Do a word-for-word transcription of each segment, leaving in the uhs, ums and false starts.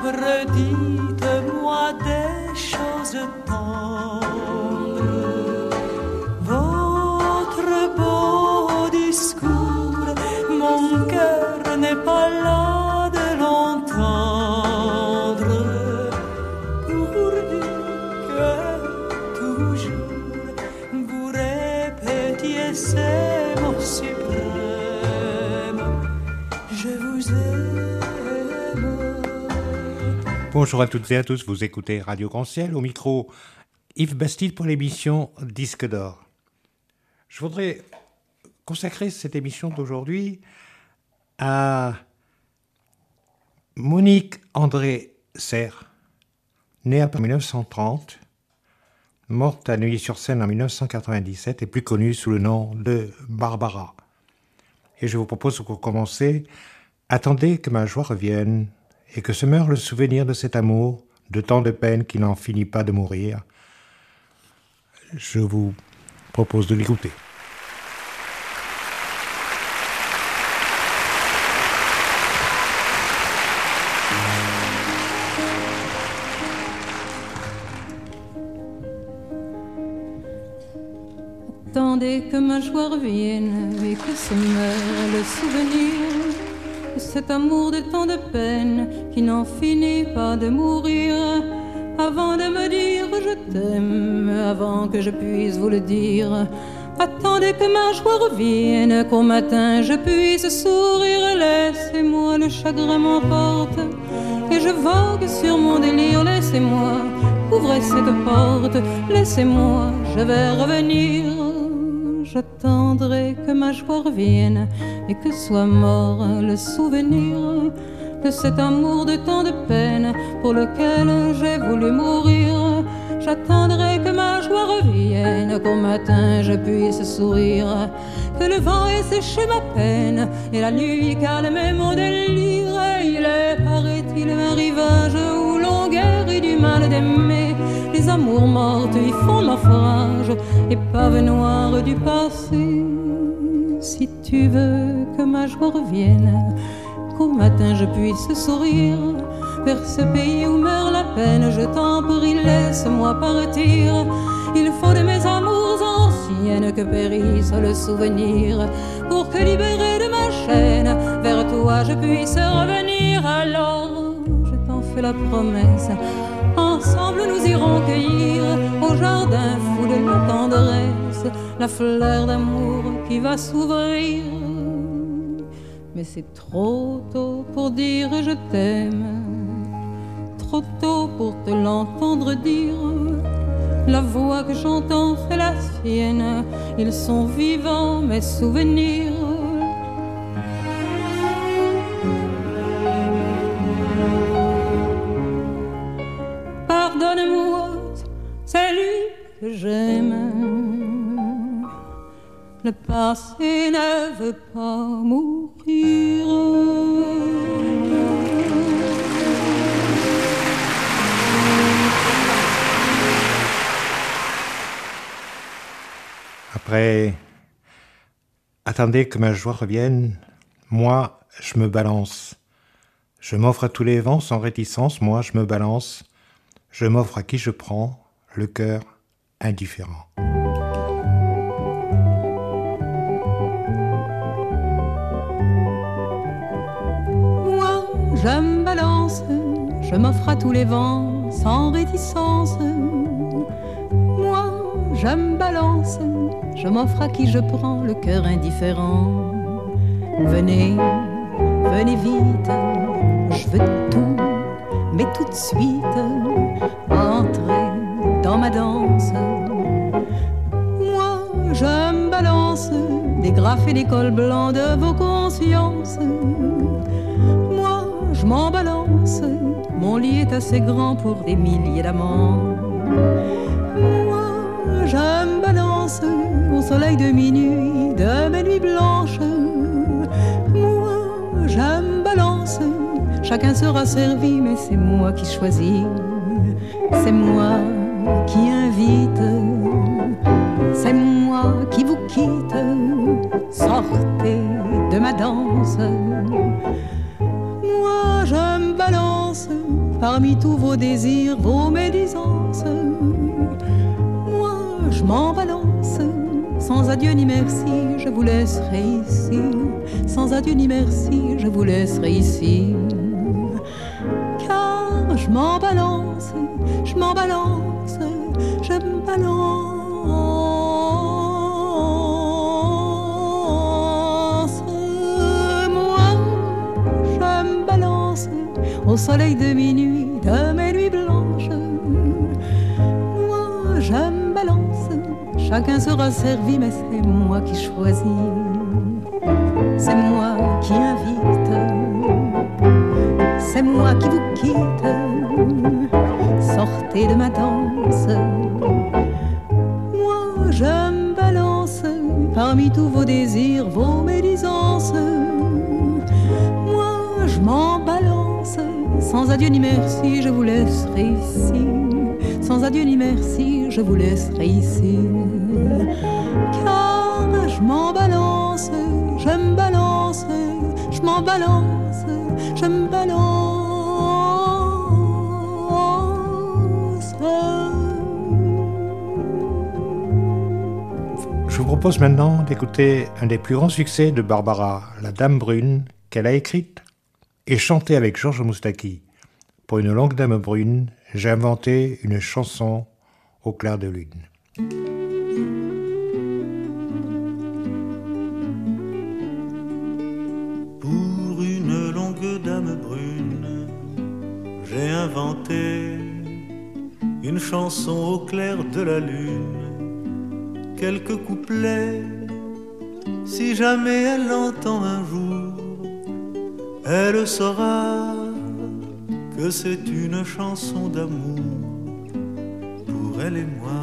pauvre, dites-moi des choses tendres. Votre beau discours, mon cœur n'est pas là de l'entendre. Pourvu que toujours vous répétiez ces mots suprêmes, je vous aime. Bonjour à toutes et à tous, vous écoutez Radio Grand Ciel, au micro Yves Bastide pour l'émission Disque d'Or. Je voudrais consacrer cette émission d'aujourd'hui à Monique André Serre, née en dix-neuf cent trente, morte à Neuilly-sur-Seine en dix-neuf cent quatre-vingt-dix-sept et plus connue sous le nom de Barbara. Et je vous propose pour commencer, attendez que ma joie revienne et que se meure le souvenir de cet amour, de tant de peine qui n'en finit pas de mourir. Je vous propose de l'écouter. Attendez que ma joie revienne et que se meure le souvenir de cet amour de tant de peine qui n'en finit pas de mourir. Avant de me dire je t'aime, avant que je puisse vous le dire, attendez que ma joie revienne, qu'au matin je puisse sourire. Laissez-moi, le chagrin m'emporte et je vogue sur mon délire. Laissez-moi, ouvrez cette porte, laissez-moi, je vais revenir. J'attendrai que ma joie revienne et que soit mort le souvenir de cet amour de tant de peine pour lequel j'ai voulu mourir. J'attendrai que ma joie revienne, qu'au matin je puisse sourire, que le vent ait séché ma peine et la nuit calmé mon délire. Il est, paraît-il, un rivage où l'on guérit du mal d'aimer. Les amours mortes y font naufrage, épave noire du passé. Si tu veux que ma joie revienne, qu'au matin je puisse sourire, vers ce pays où meurt la peine, je t'en prie, laisse-moi partir. Il faut de mes amours anciennes que périsse le souvenir, pour que libéré de ma chaîne, vers toi je puisse revenir. Alors je t'en fais la promesse, ensemble nous irons cueillir au jardin fou de la tendresse la fleur d'amour qui va s'ouvrir. Mais c'est trop tôt pour dire je t'aime, trop tôt pour te l'entendre dire. La voix que j'entends c'est la sienne, ils sont vivants mes souvenirs. Pardonne-moi, c'est lui que j'aime. Le passé ne veut pas mourir. Après, attendez que ma joie revienne, moi je me balance. Je m'offre à tous les vents sans réticence, moi je me balance. Je m'offre à qui je prends, le cœur indifférent. Moi, je me balance, je m'offre à tous les vents sans réticence. Moi, je me balance, je m'offre à qui je prends, le cœur indifférent. Venez, venez vite, je veux tout, mais tout de suite, entrez dans ma danse. Moi, je me balance des graffes et des cols blancs de vos consciences. Moi, je m'en balance, mon lit est assez grand pour des milliers d'amants. Moi, je me balance au soleil de minuit, de mes nuits blanches. Moi, je me balance, chacun sera servi, mais c'est moi qui choisis. C'est moi qui invite, c'est moi qui vous quitte. Sortez de ma danse. Moi, je me balance parmi tous vos désirs, vos médisances. Moi, je m'en balance. Sans adieu ni merci, je vous laisserai ici. Sans adieu ni merci, je vous laisserai ici. Car je m'en balance, je m'en balance, je me balance. Moi, je me balance au soleil de minuit, de mes nuits blanches. Moi, je me balance. Chacun sera servi, mais c'est moi qui choisis. C'est moi qui invite. C'est moi qui vous quitte. Sortez de ma danse. Moi, je me balance parmi tous vos désirs, vos médisances. Moi, je m'en balance. Sans adieu ni merci, je vous laisserai ici. Sans adieu ni merci, je vous laisserai ici. Car je m'en balance, je me balance, je m'en balance, je me balance. Je vous propose maintenant d'écouter un des plus grands succès de Barbara, La Dame Brune, qu'elle a écrite et chantée avec Georges Moustaki. Pour une longue dame brune, j'ai inventé une chanson au clair de lune. Pour une longue dame brune, j'ai inventé une chanson au clair de la lune. Quelques couplets, si jamais elle l'entend un jour, elle saura que c'est une chanson d'amour pour elle et moi.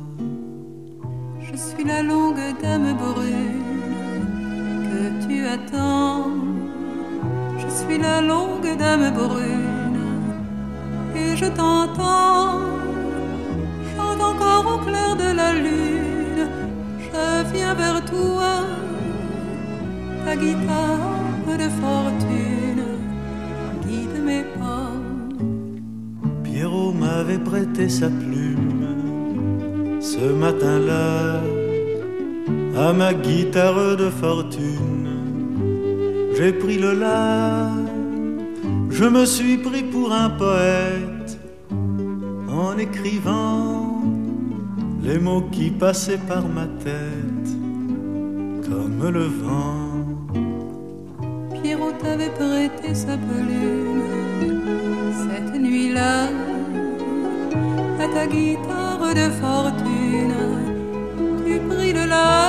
Je suis la longue dame brune que tu attends. Je suis la longue dame brune et je t'entends. Chante encore au clair de la lune. Je viens vers toi, ta guitare de fortune guide mes pas. Pierrot m'avait prêté sa plume ce matin-là à ma guitare de fortune. J'ai pris le la, je me suis pris pour un poète en écrivant les mots qui passaient par ma tête comme le vent. Pierrot t'avait prêté sa plume cette nuit-là à ta guitare de fortune. Tu pris le la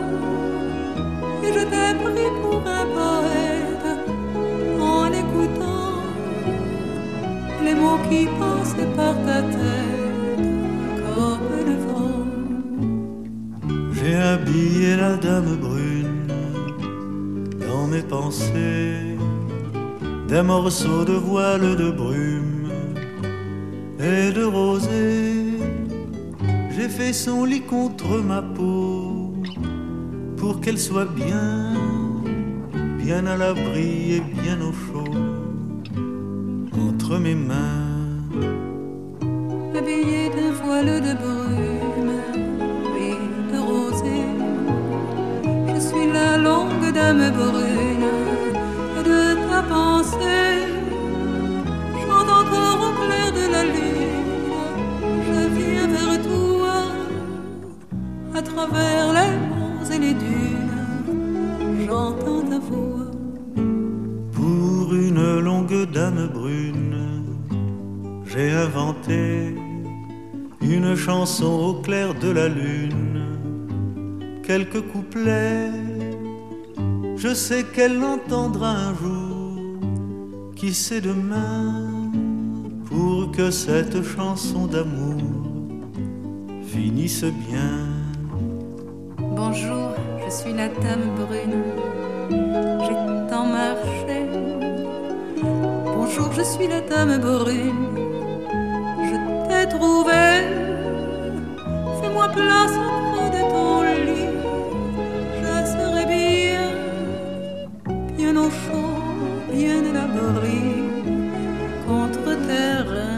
et je t'ai pris pour un poète en écoutant les mots qui passaient par ta tête comme le vent. J'ai habillé la dame brune dans mes pensées, des morceaux de voile de brume et de rosée. J'ai fait son lit contre ma peau pour qu'elle soit bien, bien à l'abri et bien au chaud entre mes mains. Habillée d'un voile de brume et de rosée, je suis la longue dame brune de ta pensée. Chante encore au clair de la lune. Je viens vers toi à travers les monts et les dunes. J'entends ta voix. Pour une longue dame brune, j'ai inventé une chanson au clair de la lune. Quelques couplets, je sais qu'elle l'entendra un jour. Qui sait demain, pour que cette chanson d'amour finisse bien. Bonjour, je suis la dame brune. J'ai tant marché. Bonjour, je suis la dame brune. Je t'ai trouvé. Fais-moi place auprès de ton lit. Je serai bien, bien au chaud bien à l'abri contre terrain.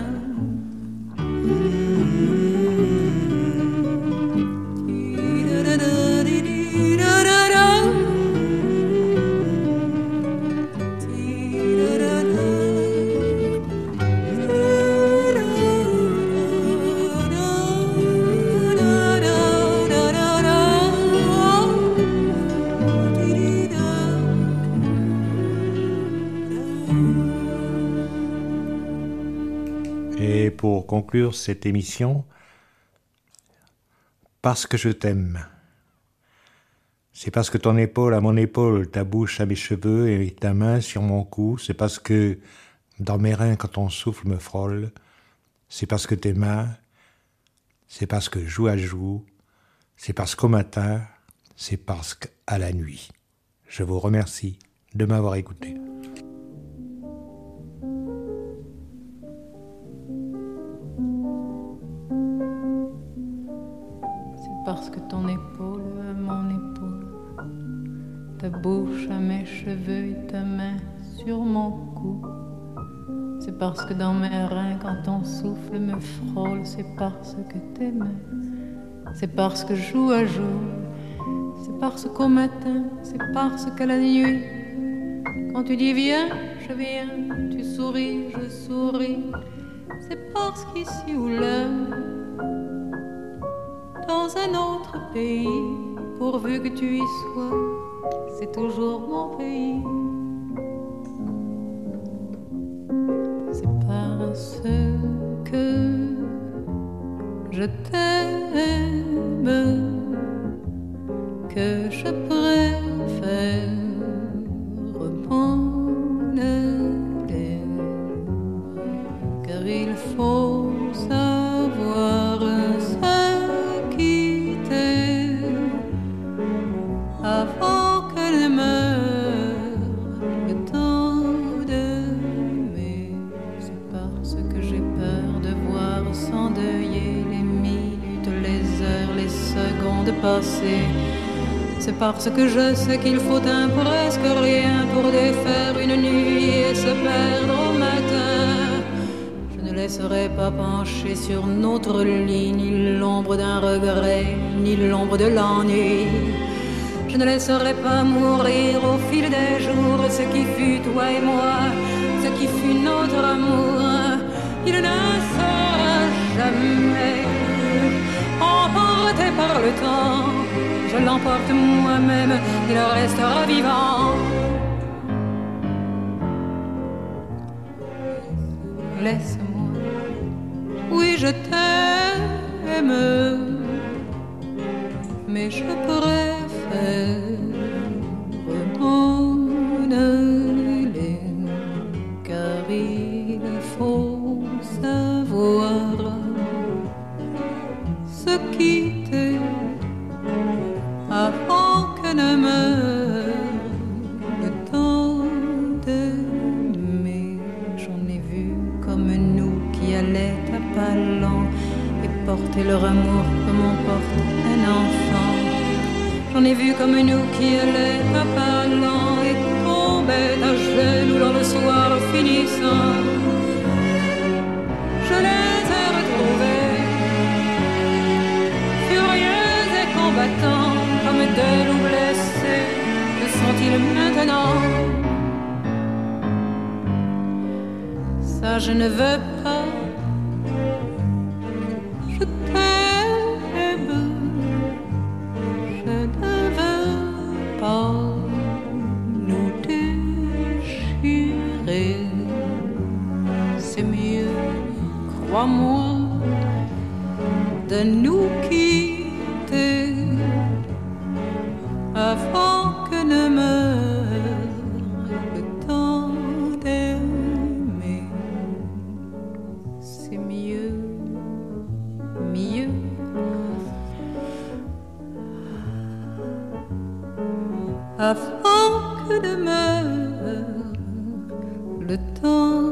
Et pour conclure cette émission, parce que je t'aime. C'est parce que ton épaule à mon épaule, ta bouche à mes cheveux et ta main sur mon cou. C'est parce que dans mes reins, quand ton souffle me frôle. C'est parce que tes mains, c'est parce que joue à joue. C'est parce qu'au matin, c'est parce qu'à la nuit. Je vous remercie de m'avoir écouté. Parce que ton épaule à mon épaule, ta bouche à mes cheveux et ta main sur mon cou. C'est parce que dans mes reins, quand ton souffle me frôle, c'est parce que tes mains, c'est parce que jour à jour, c'est parce qu'au matin, c'est parce qu'à la nuit, quand tu dis viens, je viens, tu souris, je souris, c'est parce qu'ici ou là, dans un autre pays, pourvu que tu y sois, c'est toujours mon pays. C'est parce que je t'aime que je préfère m'en aller, car il faut savoir se quitter avant qu'elle meure, le temps d'aimer. C'est parce que j'ai peur de voir s'endeuiller les minutes, les heures, les secondes passées. C'est parce que je sais qu'il faut un presque rien pour défaire une nuit et se perdre au matin. Je ne laisserai pas pencher sur notre lit ni l'ombre d'un regret, ni l'ombre de l'ennui. Je ne laisserai pas mourir au fil des jours ce qui fut toi et moi, ce qui fut notre amour. Il ne sera jamais emporté par le temps. Je l'emporte moi-même, il restera vivant. Laisse-moi, oui je t'aime, mais je préfère m'en aller, car il faut savoir se quitter avant que ne meure le temps d'aimer. J'en ai vu comme nous qui allaient à pas lents et porter leur amour comme on porte un enfant. J'en ai vu comme nous qui allaient à pas lents et tombaient à genoux dans le soir finissant. Je les ai retrouvés furieux et combattants comme de loups blessés. Que sont-ils maintenant? Ça je ne veux pas. Je t'aime, je ne veux pas nous déchirer. C'est mieux, crois-moi, de nous quitter avant que ne meure le temps d'aimer. C'est mieux, mieux. Avant que ne meure le temps